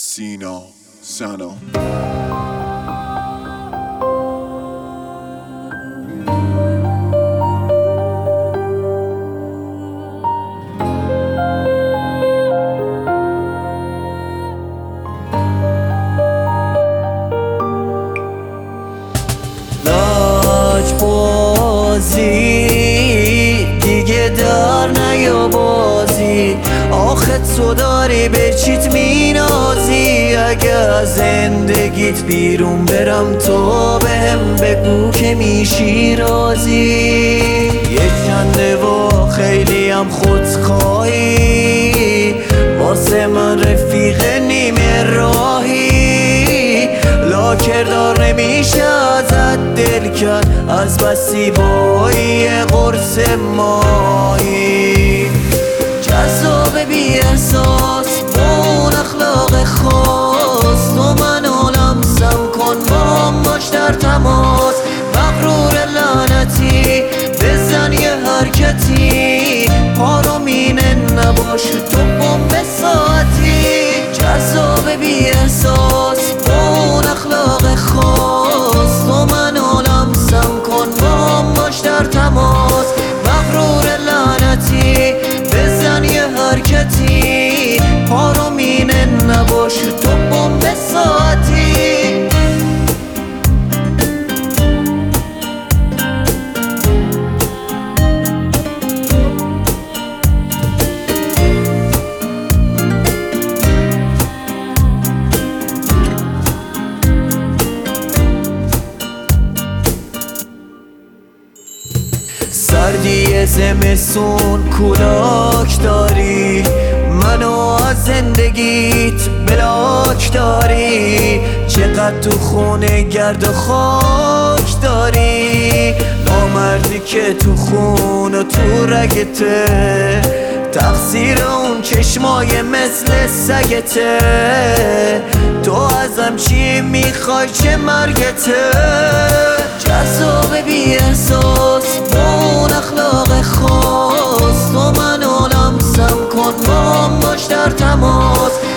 سینا سنا دیگه در نیا بازی، آخه تو داری به چیت مینازی. اگه از زندگیت بیرون برم تو بهم بگو که میشی راضی. یه چنده و خیلی هم خودخواهی، واسه من رفیق نیمه راهی. لاکردار نمیشه ازت دل کرد، از بس زیبایی قرص ماهی. جذاب بی احساس با اون اخلاق خاص، تو منو لمسم کن با هم باش در تماس. مغرور لعنتی بزن یه حرکتی، پارومینه نباش تو بمب ساعتی. جذاب بی احساس با اون اخلاق خاص، تو منو لمسم کن با هم باش در تماس. مغرور لعنتی بزن یه حرکتی، پارومینه نباش تو بمب ساعتی. سردی زمستون کولاک داری، منو از زندگیت بلاک داری. چقدر تو خونه گرد و خاک داری، نامردی که تو خون و تو رگته. تقصیر اون چشمای مثل سگته، تو ازم چی میخوای چه مرگته. جذاب بی احساس با اون اخلاق خاص، تو منو لمسم کن با هم باش در تماس.